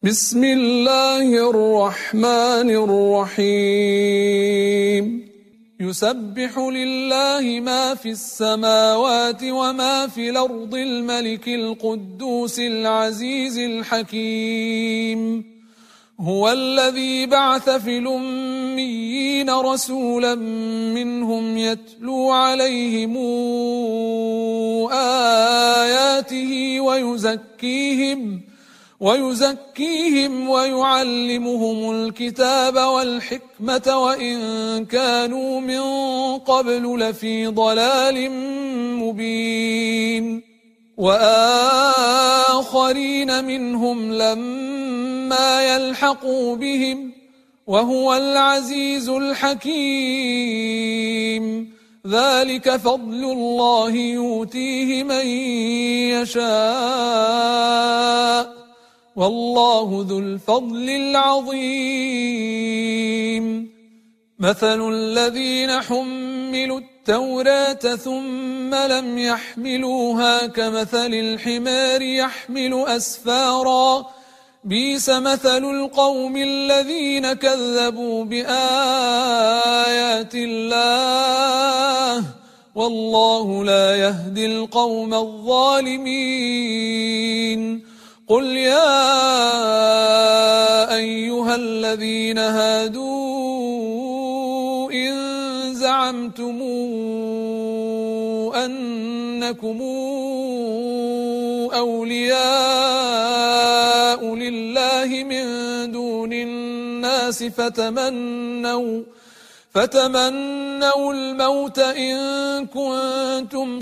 بسم الله الرحمن الرحيم يسبح لله ما في السماوات وما في الأرض الملك القدوس العزيز الحكيم هو الذي بعث في الأميين رسولا منهم يتلو عليهم آياته ويزكيهم ويعلمهم الكتاب والحكمة وإن كانوا من قبل لفي ضلال مبين وآخرين منهم لما يلحقوا بهم وهو العزيز الحكيم ذلك فضل الله يؤتيه من يشاء والله ذو الفضل العظيم مثل الذين حملوا التوراة ثم لم يحملوها كمثل الحمار يحمل أسفارا بئس مثل القوم الذين كذبوا بآيات الله والله لا يهدي القوم الظالمين قل يا أيها الذين هادوا إن زعمتم أنكم أولياء لله من دون الناس فتمنوا الموت إن كنتم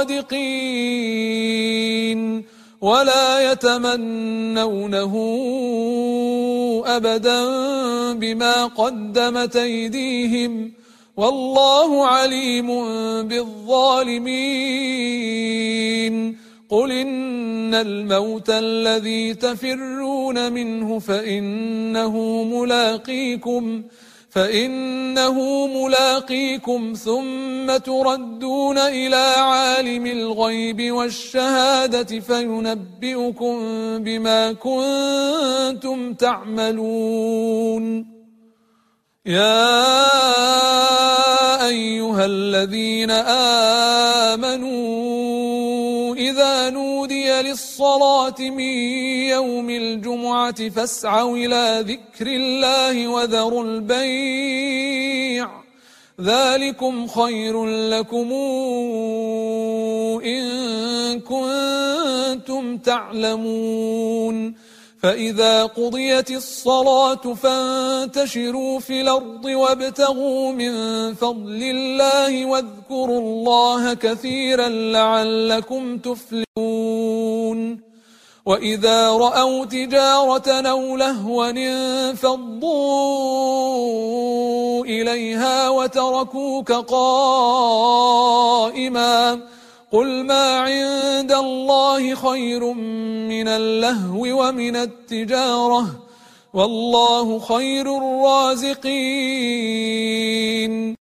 صادقين ولا يتمنونه أبدا بما قدمت أيديهم والله عليم بالظالمين قل إن الموت الذي تفرون منه فإنه ملاقيكم ثم تردون إلى عالم الغيب والشهادة فينبئكم بما كنتم تعملون يا أيها الذين آمنوا إذا نودي للصلاة من يوم الجمعة فاسعوا إلى ذكر الله وذروا البيع ذلكم خير لكم إن كنتم تعلمون فإذا قضيت الصلاة فانتشروا في الأرض وابتغوا من فضل الله واذكروا الله كثيرا لعلكم تفلحون وإذا رأوا تجارة أو لهوا انفضوا إليها وتركوك قائما قل ما عند الله خير من اللهو ومن التجارة والله خير الرازقين